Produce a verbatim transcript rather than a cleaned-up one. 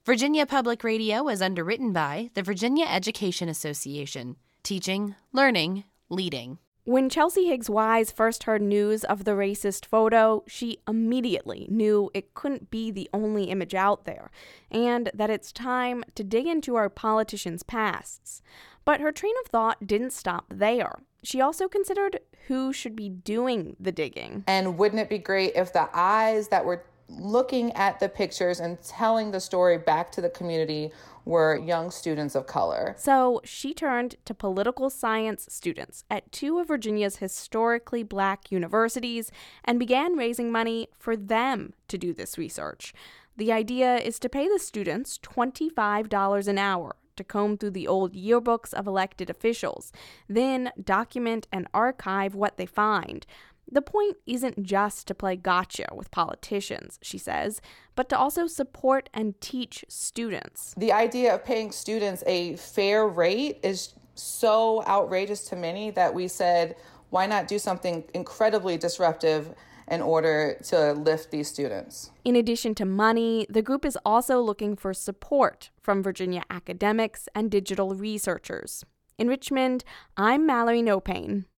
Virginia Public Radio is underwritten by the Virginia Education Association. Teaching, learning, leading. When Chelsea Higgs Wise first heard news of the racist photo, she immediately knew it couldn't be the only image out there, and that it's time to dig into our politicians' pasts. But her train of thought didn't stop there. She also considered who should be doing the digging. And wouldn't it be great if the eyes that were looking at the pictures and telling the story back to the community were young students of color? So she turned to political science students at two of Virginia's historically black universities and began raising money for them to do this research. The idea is to pay the students twenty-five dollars an hour to comb through the old yearbooks of elected officials, then document and archive what they find. The point isn't just to play gotcha with politicians, she says, but to also support and teach students. The idea of paying students a fair rate is so outrageous to many that we said, why not do something incredibly disruptive in order to lift these students? In addition to money, the group is also looking for support from Virginia academics and digital researchers. In Richmond, I'm Mallory Nopane.